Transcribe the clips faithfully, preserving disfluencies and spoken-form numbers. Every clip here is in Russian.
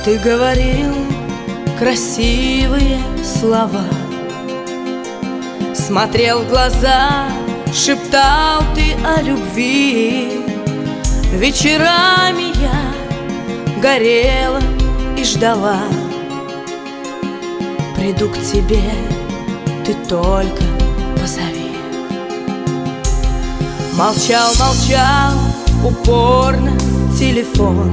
Ты говорил красивые слова, смотрел в глаза, шептал ты о любви. Вечерами я горела и ждала. Приду к тебе, ты только позови. Молчал, молчал, упорно телефон.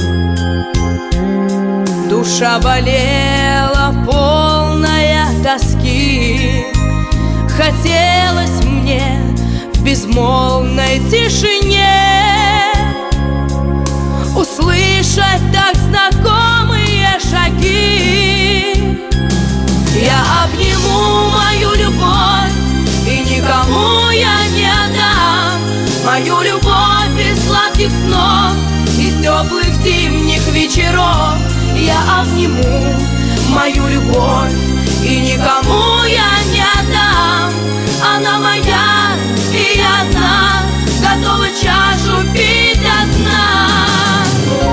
Душа болела, полная тоски. Хотелось мне в безмолвной тишине услышать так знакомые шаги. Я обниму мою любовь и никому я не отдам. Мою любовь из сладких снов, из теплых зимних вечеров. Я обниму мою любовь и никому я не отдам. Она моя, и я одна, готова чашу пить до дна.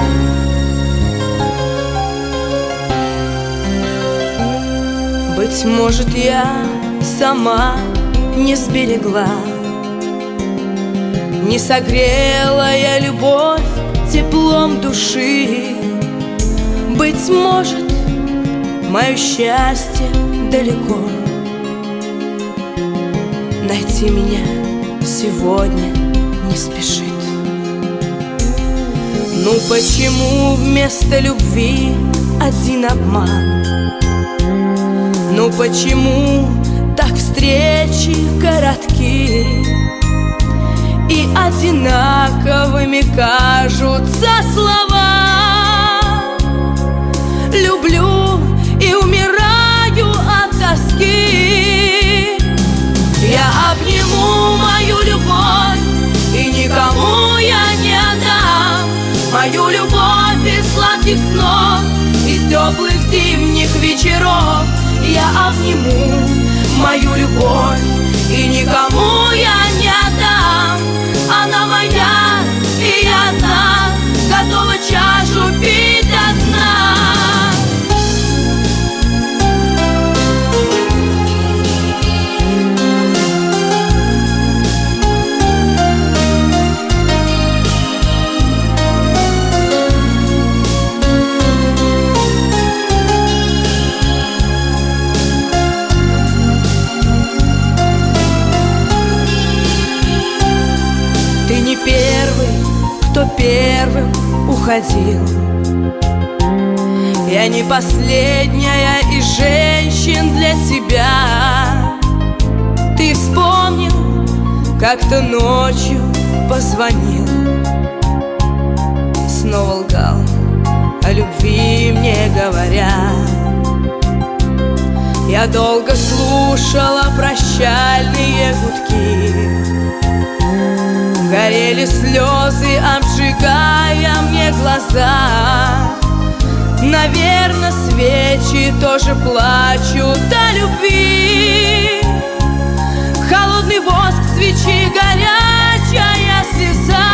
Быть может, я сама не сберегла, не согрела я любовь теплом души. Быть может, мое счастье далеко. Найти меня сегодня не спешит. Ну почему вместо любви один обман? Ну почему так встречи коротки и одинаковыми кажутся слова? Люблю и умираю от тоски. Я обниму мою любовь и никому я не отдам. Мою любовь из сладких снов, из теплых зимних вечеров. Я обниму мою любовь и никому я не отдам. Она моя, и я одна, готова чашу пить до дна. Ты не первый, кто первым уходил. Я не последняя из женщин для тебя. Ты вспомнил, как-то ночью позвонил, снова лгал, о любви мне говоря. Я долго слушала прощальные гудки. Горели слезы, обжигая мне глаза. Наверно, свечи тоже плачут о любви. Холодный воск свечи, горячая слеза.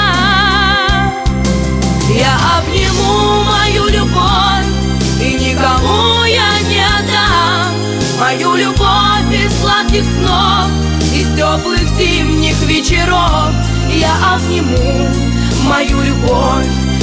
Я обниму мою любовь и никому я не отдам. Мою любовь из сладких снов, из теплых зимних вечеров. Я обниму мою любовь